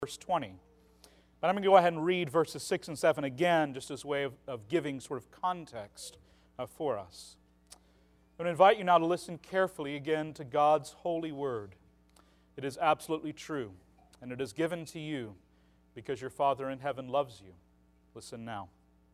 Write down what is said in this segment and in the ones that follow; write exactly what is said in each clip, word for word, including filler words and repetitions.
verse twenty. But I'm going to go ahead and read verses six and seven again, just as a way of, of giving sort of context uh, for us. I'm going to invite you now to listen carefully again to God's holy word. It is absolutely true, and it is given to you because your Father in heaven loves you. Listen now.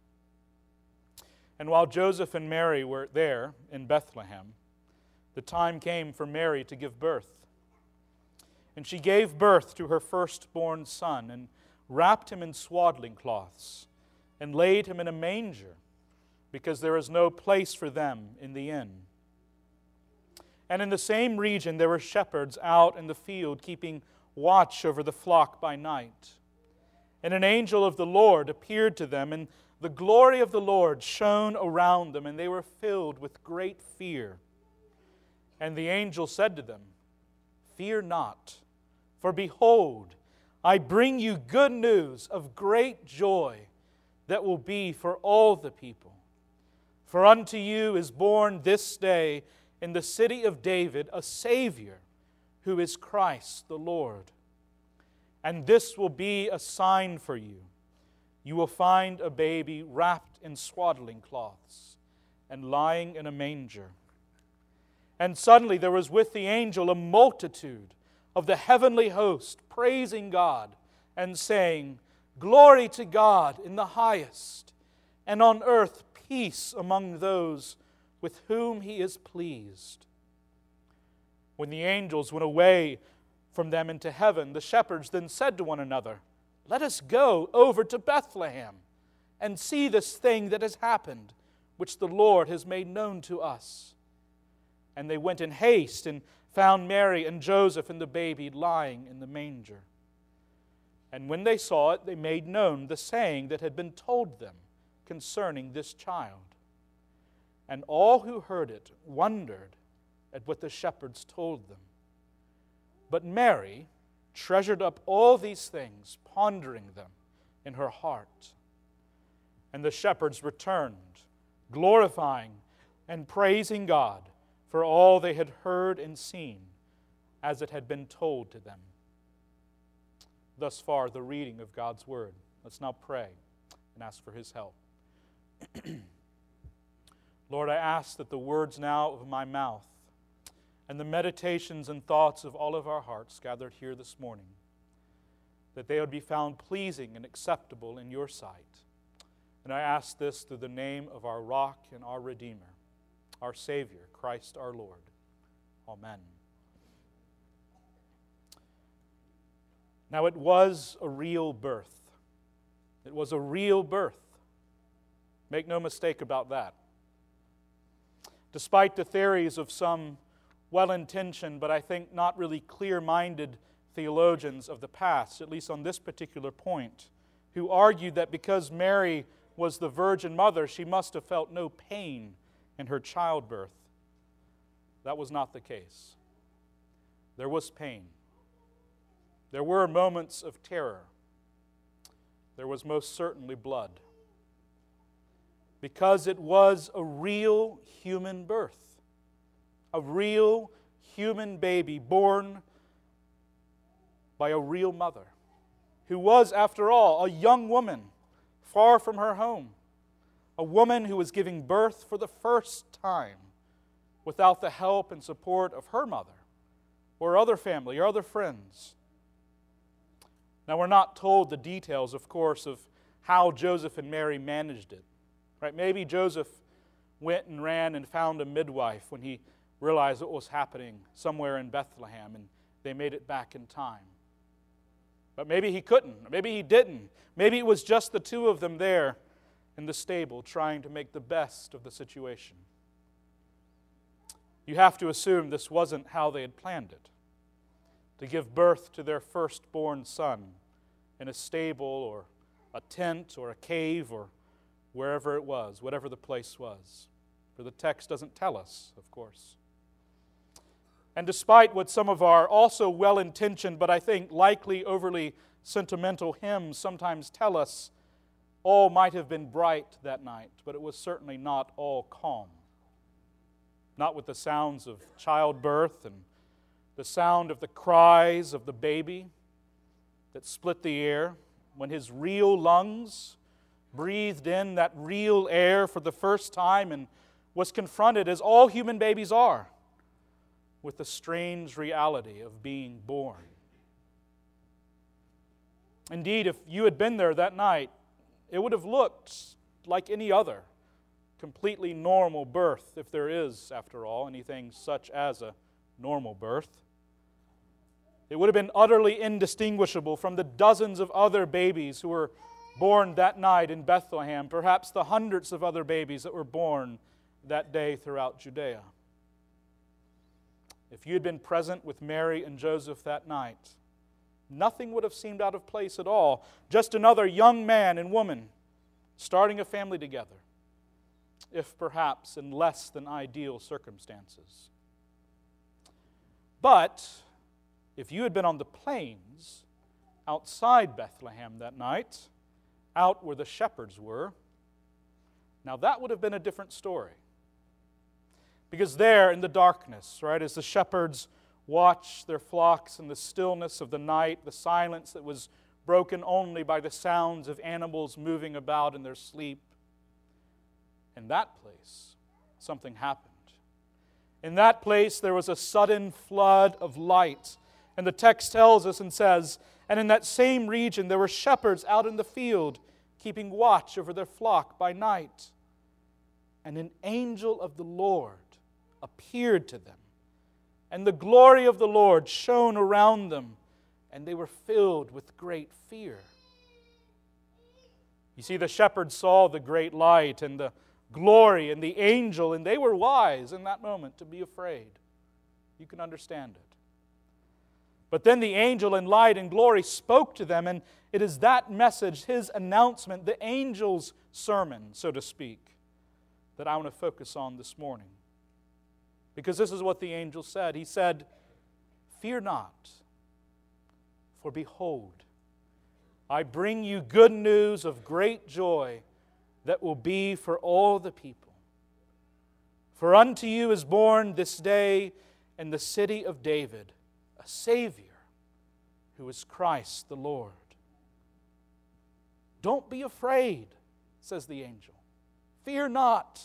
And while Joseph and Mary were there in Bethlehem, the time came for Mary to give birth. And she gave birth to her firstborn son, and wrapped him in swaddling cloths, and laid him in a manger, because there is no place for them in the inn. And in the same region there were shepherds out in the field, keeping watch over the flock by night. And an angel of the Lord appeared to them, and the glory of the Lord shone around them, and they were filled with great fear. And the angel said to them, "Fear not, for behold, I bring you good news of great joy that will be for all the people. For unto you is born this day in the city of David a Savior, who is Christ the Lord. And this will be a sign for you. You will find a baby wrapped in swaddling cloths and lying in a manger." And suddenly there was with the angel a multitude of the heavenly host, praising God and saying, "Glory to God in the highest, and on earth peace among those with whom He is pleased." When the angels went away from them into heaven, the shepherds then said to one another, "Let us go over to Bethlehem and see this thing that has happened, which the Lord has made known to us." And they went in haste and found Mary and Joseph and the baby lying in the manger. And when they saw it, they made known the saying that had been told them concerning this child. And all who heard it wondered at what the shepherds told them. But Mary treasured up all these things, pondering them in her heart. And the shepherds returned, glorifying and praising God for all they had heard and seen, as it had been told to them. Thus far, the reading of God's Word. Let's now pray and ask for His help. Lord, I ask that the words now of my mouth and the meditations and thoughts of all of our hearts gathered here this morning, that they would be found pleasing and acceptable in your sight. And I ask this through the name of our Rock and our Redeemer, our Savior, Christ our Lord. Amen. Now it was a real birth. It was a real birth. Make no mistake about that. Despite the theories of some well-intentioned, but I think not really clear-minded theologians of the past, at least on this particular point, who argued that because Mary was the Virgin Mother, she must have felt no pain in her childbirth. That was not the case. There was pain. There were moments of terror. There was most certainly blood. Because it was a real human birth. A real human baby born by a real mother, who was, after all, a young woman far from her home. A woman who was giving birth for the first time without the help and support of her mother or other family or other friends. Now, we're not told the details, of course, of how Joseph and Mary managed it. Right? Maybe Joseph went and ran and found a midwife when he realized what was happening somewhere in Bethlehem, and they made it back in time. But maybe he couldn't, or maybe he didn't. Maybe it was just the two of them there in the stable trying to make the best of the situation. You have to assume this wasn't how they had planned it, to give birth to their firstborn son in a stable or a tent or a cave or wherever it was, whatever the place was. For the text doesn't tell us, of course. And despite what some of our also well-intentioned, but I think likely overly sentimental hymns sometimes tell us, all might have been bright that night, but it was certainly not all calm. Not with the sounds of childbirth and the sound of the cries of the baby, that split the air, when his real lungs breathed in that real air for the first time and was confronted, as all human babies are, with the strange reality of being born. Indeed, if you had been there that night, it would have looked like any other completely normal birth, if there is, after all, anything such as a normal birth. It would have been utterly indistinguishable from the dozens of other babies who were born that night in Bethlehem, perhaps the hundreds of other babies that were born that day throughout Judea. If you had been present with Mary and Joseph that night, nothing would have seemed out of place at all. Just another young man and woman starting a family together, if perhaps in less than ideal circumstances. But if you had been on the plains outside Bethlehem that night, out where the shepherds were, now that would have been a different story. Because there in the darkness, right, as the shepherds watched their flocks in the stillness of the night, the silence that was broken only by the sounds of animals moving about in their sleep, in that place, something happened. In that place, there was a sudden flood of light. And the text tells us and says, and in that same region there were shepherds out in the field, keeping watch over their flock by night. And an angel of the Lord appeared to them, and the glory of the Lord shone around them, and they were filled with great fear. You see, the shepherds saw the great light and the glory and the angel, and they were wise in that moment to be afraid. You can understand it. But then the angel in light and glory spoke to them, and it is that message, his announcement, the angel's sermon, so to speak, that I want to focus on this morning. Because this is what the angel said. He said, "Fear not, for behold, I bring you good news of great joy that will be for all the people. For unto you is born this day in the city of David a Savior, who is Christ the Lord." Don't be afraid, says the angel. Fear not,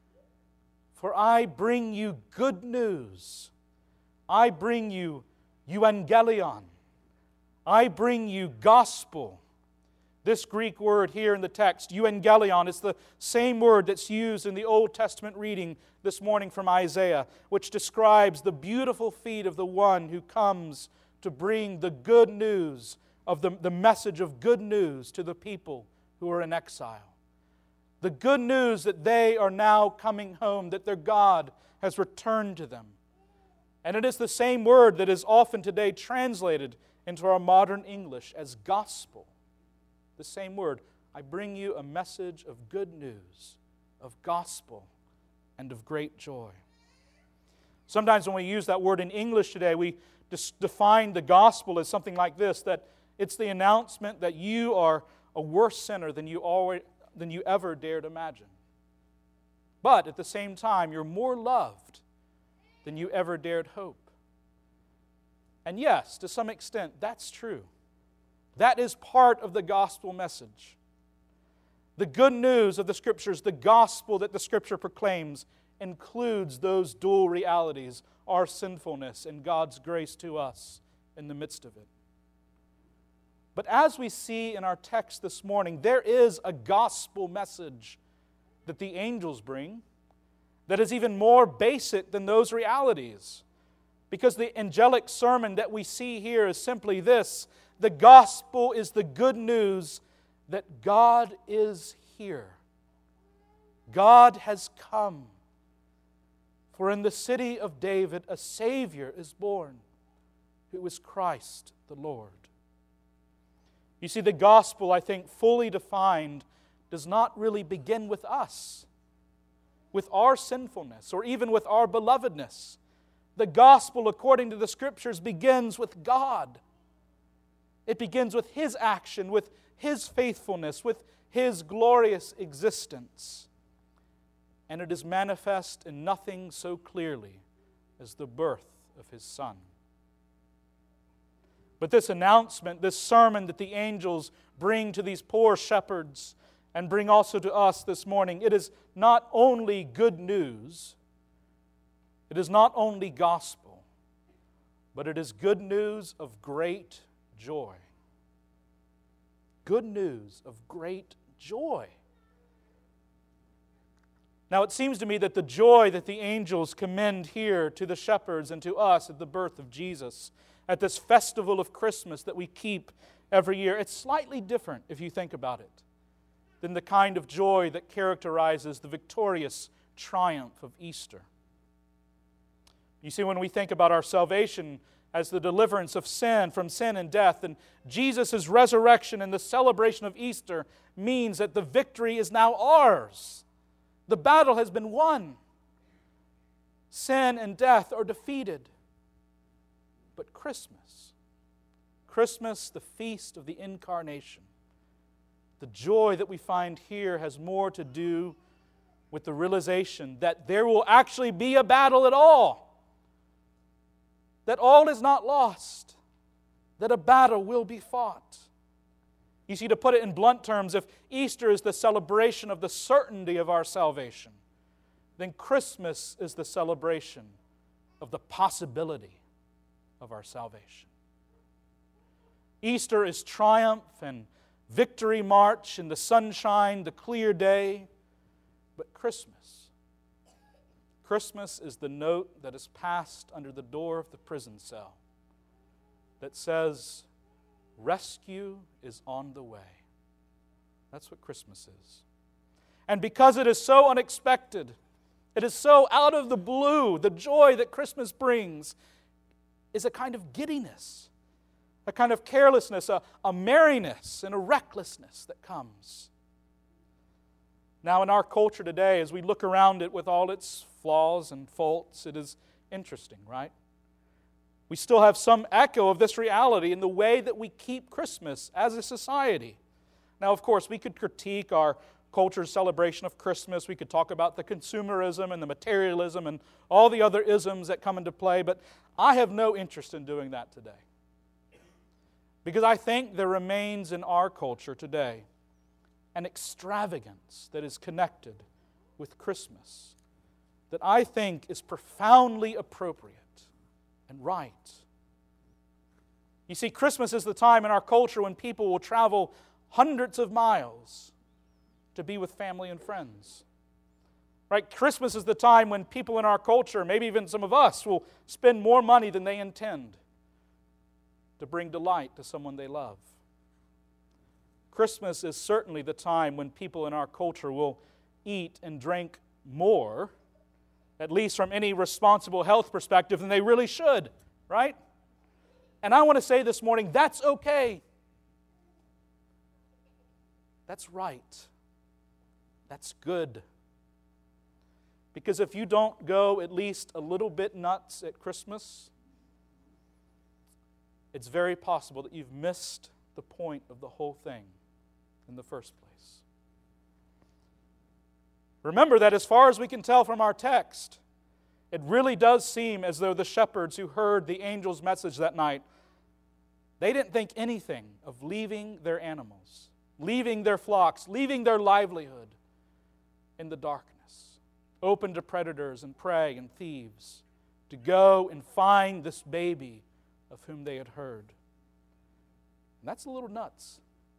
for I bring you good news. I bring you euangelion. I bring you gospel. This Greek word here in the text, euangelion, is the same word that's used in the Old Testament reading this morning from Isaiah, which describes the beautiful feet of the one who comes to bring the good news of the, the message of good news to the people who are in exile. The good news that they are now coming home, that their God has returned to them. And it is the same word that is often today translated into our modern English as gospel. The same word. I bring you a message of good news, of gospel, and of great joy. Sometimes when we use that word in English today, we just define the gospel as something like this, that it's the announcement that you are a worse sinner than you already, than you ever dared imagine. But at the same time, you're more loved than you ever dared hope. And yes, to some extent, that's true. That is part of the gospel message. The good news of the Scriptures, the gospel that the Scripture proclaims, includes those dual realities, our sinfulness and God's grace to us in the midst of it. But as we see in our text this morning, there is a gospel message that the angels bring that is even more basic than those realities. Because the angelic sermon that we see here is simply this: the gospel is the good news that God is here. God has come. For in the city of David a Savior is born, who is Christ the Lord. You see, the gospel, I think, fully defined, does not really begin with us, with our sinfulness, or even with our belovedness. The gospel, according to the Scriptures, begins with God. It begins with His action, with His faithfulness, with His glorious existence. And it is manifest in nothing so clearly as the birth of His Son. But this announcement, this sermon that the angels bring to these poor shepherds and bring also to us this morning, it is not only good news, it is not only gospel, but it is good news of great joy. Good news of great joy. Now it seems to me that the joy that the angels commend here to the shepherds and to us at the birth of Jesus, at this festival of Christmas that we keep every year, it's slightly different, if you think about it, than the kind of joy that characterizes the victorious triumph of Easter. You see, when we think about our salvation as the deliverance of sin from sin and death, and Jesus' resurrection and the celebration of Easter means that the victory is now ours. The battle has been won. Sin and death are defeated. But Christmas, Christmas, the feast of the Incarnation, the joy that we find here has more to do with the realization that there will actually be a battle at all. That all is not lost. That a battle will be fought. You see, to put it in blunt terms, if Easter is the celebration of the certainty of our salvation, then Christmas is the celebration of the possibility of our salvation. Easter is triumph and victory march in the sunshine, the clear day, but Christmas, Christmas is the note that is passed under the door of the prison cell that says, rescue is on the way. That's what Christmas is. And because it is so unexpected, it is so out of the blue, the joy that Christmas brings is a kind of giddiness, a kind of carelessness, a, a merriness and a recklessness that comes. Now, in our culture today, as we look around it with all its flaws and faults, it is interesting, right? We still have some echo of this reality in the way that we keep Christmas as a society. Now, of course, we could critique our culture's celebration of Christmas. We could talk about the consumerism and the materialism and all the other isms that come into play, but I have no interest in doing that today. Because I think there remains in our culture today an extravagance that is connected with Christmas that I think is profoundly appropriate and right. You see, Christmas is the time in our culture when people will travel hundreds of miles to be with family and friends. Right? Christmas is the time when people in our culture, maybe even some of us, will spend more money than they intend to bring delight to someone they love. Christmas is certainly the time when people in our culture will eat and drink more, at least from any responsible health perspective, than they really should, right? And I want to say this morning, that's okay. That's right. That's good. Because if you don't go at least a little bit nuts at Christmas, it's very possible that you've missed the point of the whole thing in the first place. Remember that as far as we can tell from our text, it really does seem as though the shepherds who heard the angel's message that night, they didn't think anything of leaving their animals, leaving their flocks, leaving their livelihood in the darkness, open to predators and prey and thieves, to go and find this baby of whom they had heard. And that's a little nuts.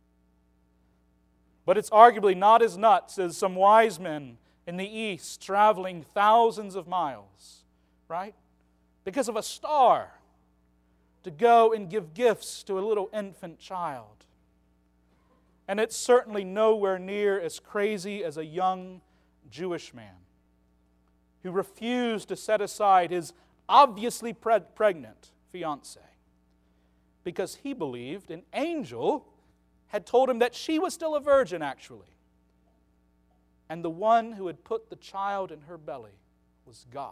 But it's arguably not as nuts as some wise men in the east traveling thousands of miles, right? Because of a star, to go and give gifts to a little infant child. And it's certainly nowhere near as crazy as a young Jewish man who refused to set aside his obviously pre- pregnant fiancée because he believed an angel had told him that she was still a virgin, actually. And the one who had put the child in her belly was God.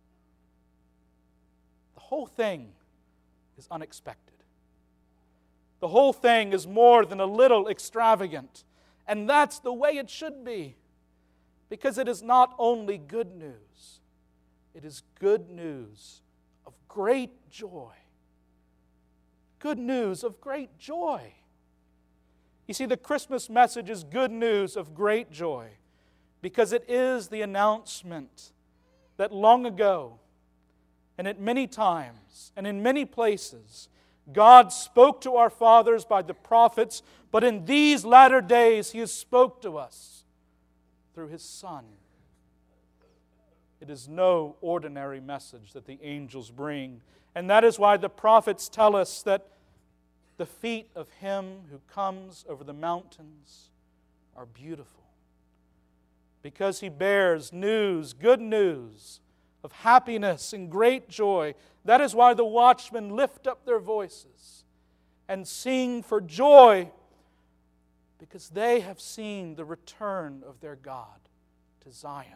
The whole thing is unexpected. The whole thing is more than a little extravagant. And that's the way it should be. Because it is not only good news, it is good news of great joy. good news of great joy. You see, the Christmas message is good news of great joy because it is the announcement that long ago, and at many times, and in many places, God spoke to our fathers by the prophets, but in these latter days He has spoke to us through His Son. It is no ordinary message that the angels bring, and that is why the prophets tell us that the feet of Him who comes over the mountains are beautiful, because He bears news, good news, of happiness and great joy. That is why the watchmen lift up their voices and sing for joy, because they have seen the return of their God to Zion.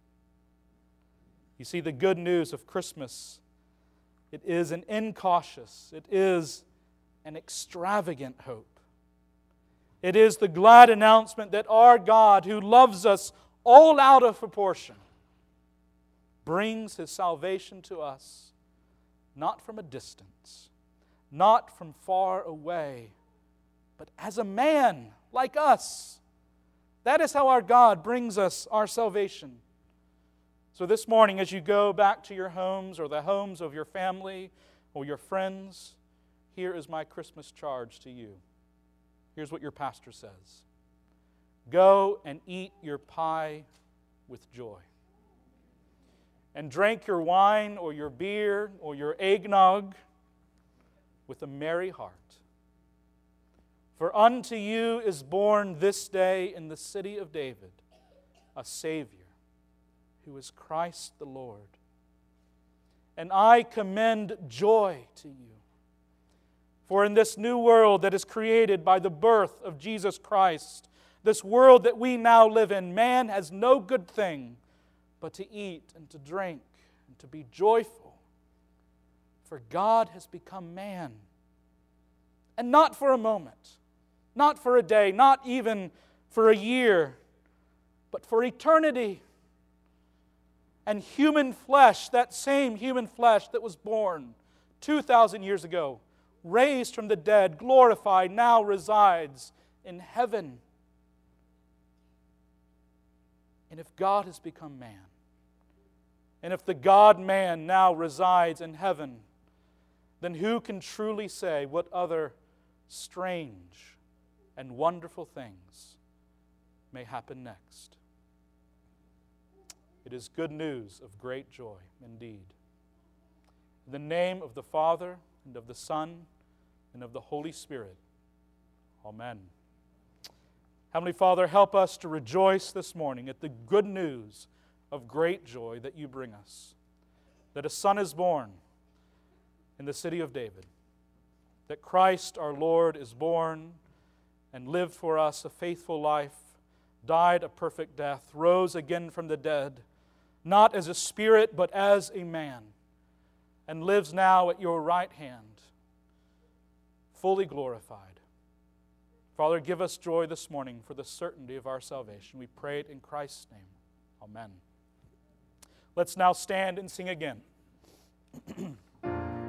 You see, the good news of Christmas, it is an incautious, it is an extravagant hope. It is the glad announcement that our God, who loves us all out of proportion, brings His salvation to us, not from a distance, not from far away, but as a man like us. That is how our God brings us our salvation. So this morning, as you go back to your homes or the homes of your family or your friends, here is my Christmas charge to you. Here's what your pastor says. Go and eat your pie with joy. And drink your wine or your beer or your eggnog with a merry heart. For unto you is born this day in the city of David a Savior, who is Christ the Lord. And I commend joy to you. For in this new world that is created by the birth of Jesus Christ, this world that we now live in, man has no good thing but to eat and to drink and to be joyful. For God has become man. And not for a moment, not for a day, not even for a year, but for eternity. And human flesh, that same human flesh that was born two thousand years ago, raised from the dead, glorified, now resides in heaven. And if God has become man, and if the God-man now resides in heaven, then who can truly say what other strange and wonderful things may happen next? It is good news of great joy indeed. In the name of the Father, and of the Son, and of the Holy Spirit. Amen. Heavenly Father, help us to rejoice this morning at the good news of great joy that you bring us. That a Son is born in the city of David. That Christ our Lord is born and lived for us a faithful life, died a perfect death, rose again from the dead, not as a spirit but as a man, and lives now at your right hand, fully glorified. Father, give us joy this morning for the certainty of our salvation. We pray it in Christ's name. Amen. Let's now stand and sing again.